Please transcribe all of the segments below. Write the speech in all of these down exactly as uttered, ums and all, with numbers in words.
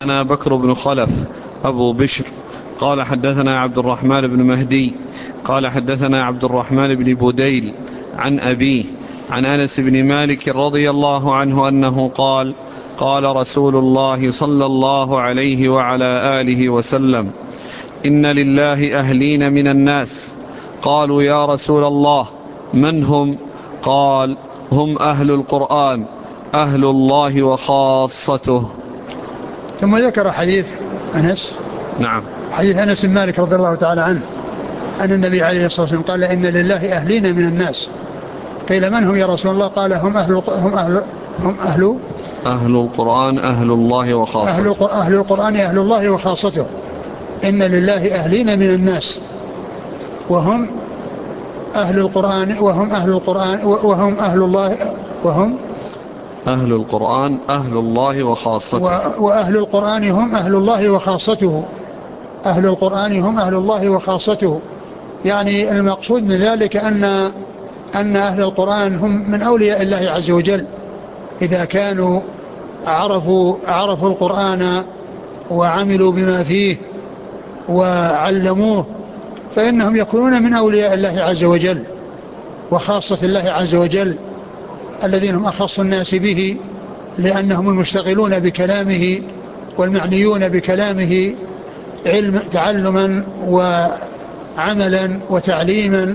أنا بكر بن خلف أبو بشر قال حدثنا عبد الرحمن بن مهدي قال حدثنا عبد الرحمن بن بوديل عن أبيه عن أنس بن مالك رضي الله عنه أنه قال قال رسول الله صلى الله عليه وعلى آله وسلم: إن لله أهلين من الناس. قالوا: يا رسول الله من هم؟ قال: هم أهل القرآن، أهل الله وخاصته. ثم ذكر حديث أنس. نعم. حديث أنس بن مالك رضي الله تعالى عنه أن النبي عليه الصلاة والسلام قال: إن لله أهلين من الناس. قيل: من هم يا رسول الله؟ قال: هم أهل هم أهل هم أهل أهل القرآن، أهل الله وخاصته. أهل, أهل القرآن أهل الله وخاصته. إن لله أهلين من الناس وهم أهل القرآن وهم أهل القرآن وهم أهل الله وهم أهل القرآن أهل الله وخاصته. وأهل القرآن هم أهل الله وخاصته. أهل القرآن هم أهل الله وخاصته. يعني المقصود من ذلك أن أن أهل القرآن هم من أولياء الله عز وجل إذا كانوا عرفوا عرفوا القرآن وعملوا بما فيه وعلموه، فإنهم يكونون من أولياء الله عز وجل وخاصة الله عز وجل، الذين هم أخص الناس به، لأنهم المشتغلون بكلامه والمعنيون بكلامه علم تعلما وعملا وتعليما.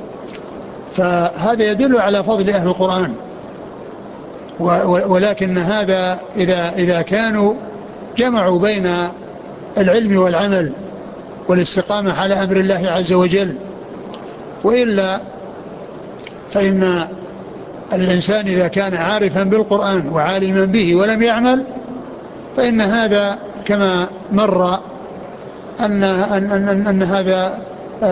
فهذا يدل على فضل أهل القرآن. ولكن هذا إذا, إذا كانوا جمعوا بين العلم والعمل والاستقامة على أمر الله عز وجل. وإلا فإن الإنسان إذا كان عارفا بالقرآن وعالما به ولم يعمل، فإن هذا كما مر أن, أن, أن, أن هذا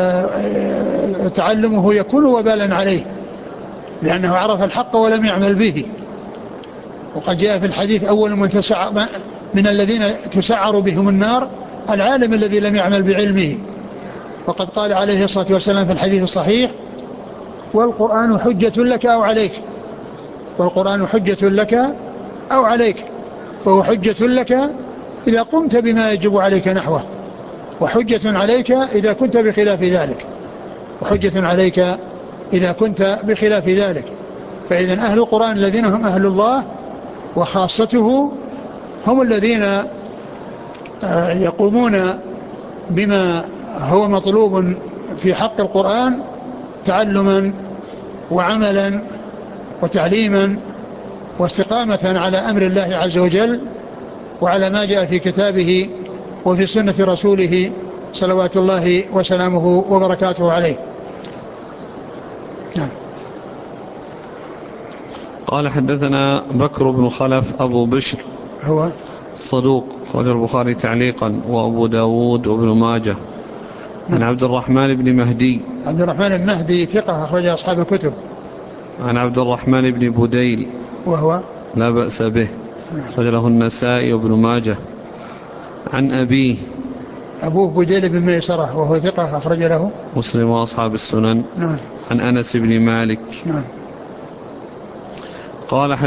تعلمه يكون وبالا عليه، لأنه عرف الحق ولم يعمل به. وقد جاء في الحديث: أول من, من الذين تسعر بهم النار العالم الذي لم يعمل بعلمه. وقد قال عليه الصلاة والسلام في الحديث الصحيح: والقرآن حجة لك أو عليك. والقرآن حجة لك أو عليك. فهو حجة لك إذا قمت بما يجب عليك نحوه، وحجة عليك إذا كنت بخلاف ذلك وحجة عليك إذا كنت بخلاف ذلك. فإذن أهل القرآن الذين هم أهل الله وخاصته هم الذين يقومون بما هو مطلوب في حق القرآن تعلما وعملا وتعليما واستقامة على أمر الله عز وجل وعلى ما جاء في كتابه وفي سنة رسوله صلوات الله وسلامه وبركاته عليه. نعم. قال حدثنا بكر بن خلف أبو بشر هو صدوق أخرجه البخاري تعليقا وأبو داود وابن ماجه. عن عبد الرحمن بن مهدي عبد الرحمن بن مهدي ثقة أخرج أصحاب الكتب. عن عبد الرحمن بن بوديل وهو لا بأس به أخرج له النسائي وابن ماجه. عن أبيه أبوه بوديل بن ميسرة وهو ثقة أخرج له مسلم وأصحاب السنن. نعم. عن أنس بن مالك نعم. قال